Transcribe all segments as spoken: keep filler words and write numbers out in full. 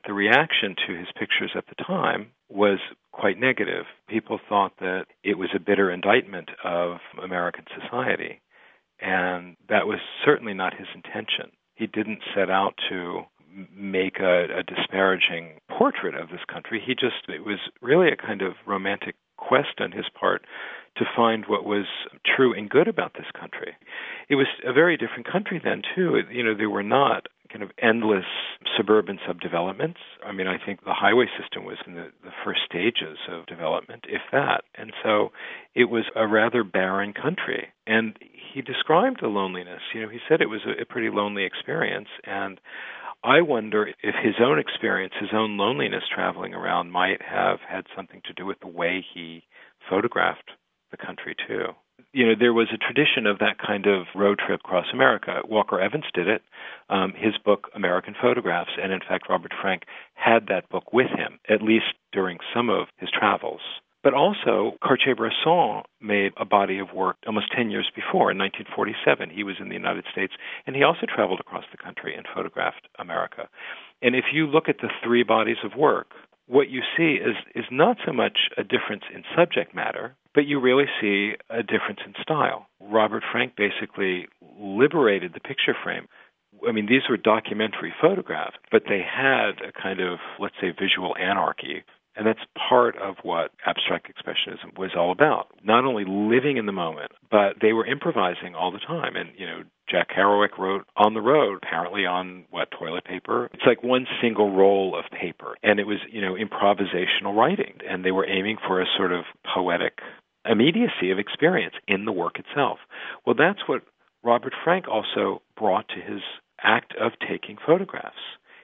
the reaction to his pictures at the time was quite negative. People thought that it was a bitter indictment of American society, and that was certainly not his intention. He didn't set out to make a, a disparaging portrait of this country. He just, it was really a kind of romantic quest on his part to find what was true and good about this country. It was a very different country then, too. You know, there were not kind of endless suburban subdevelopments. I mean, I think the highway system was in the, the first stages of development, if that. And so it was a rather barren country. And he described the loneliness. You know, he said it was a, a pretty lonely experience. And I wonder if his own experience, his own loneliness traveling around might have had something to do with the way he photographed the country, too. You know, there was a tradition of that kind of road trip across America. Walker Evans did it. Um, his book, American Photographs, and in fact, Robert Frank had that book with him, at least during some of his travels. But also, Cartier-Bresson made a body of work almost ten years before. In nineteen forty-seven, he was in the United States, and he also traveled across the country and photographed America. And if you look at the three bodies of work, what you see is, is not so much a difference in subject matter, but you really see a difference in style. Robert Frank basically liberated the picture frame. I mean, these were documentary photographs, but they had a kind of, let's say, visual anarchy. And that's part of what abstract expressionism was all about. Not only living in the moment, but they were improvising all the time. And, you know, Jack Kerouac wrote on the road, apparently on, what, toilet paper? It's like one single roll of paper. And it was, you know, improvisational writing. And they were aiming for a sort of poetic immediacy of experience in the work itself. Well, that's what Robert Frank also brought to his act of taking photographs.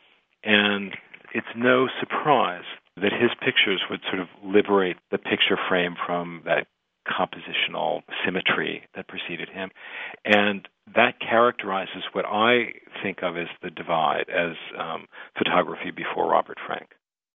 And it's no surprise that his pictures would sort of liberate the picture frame from that compositional symmetry that preceded him. And that characterizes what I think of as the divide, as um, photography before Robert Frank.